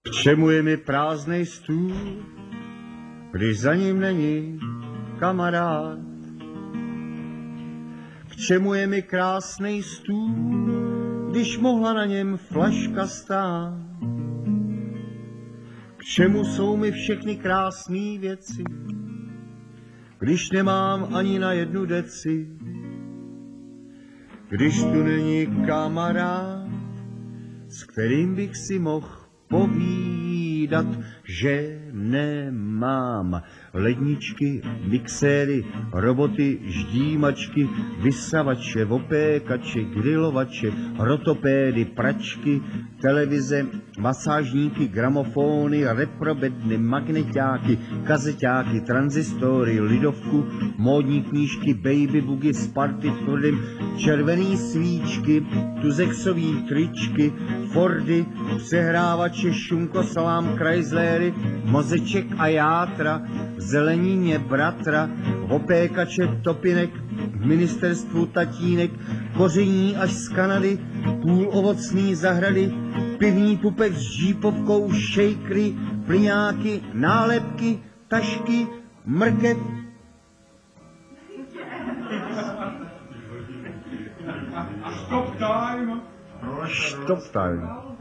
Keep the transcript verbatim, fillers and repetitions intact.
K čemu je mi prázdnej stůl, když za ním není kamarád? K čemu je mi krásnej stůl, když mohla na něm flaška stát? K čemu jsou mi všechny krásné věci, když nemám ani na jednu deci? Když tu není kamarád, s kterým bych si mohl povídat, že nemám ledničky, mixéry, roboty, ždímačky, vysavače, opékače, grilovače, rotopédy, pračky, televize, masážníky, gramofony, reprobedny, magneťáky, kazeťáky, tranzistory, lidovku, módní knížky, baby boogie, Sparty, tvrdým, červený svíčky, tuzexový tričky, Fordy, přehrávače, šunko, salám, Chryslery, mozeček a játra, zelenině bratra, opékače, topinek, v ministerstvu tatínek, koření až z Kanady, půl ovocný zahrady, pivní pupek s žípovkou, šejkry, plyňáky, nálepky, tašky, mrkev. Stop time. Stop time.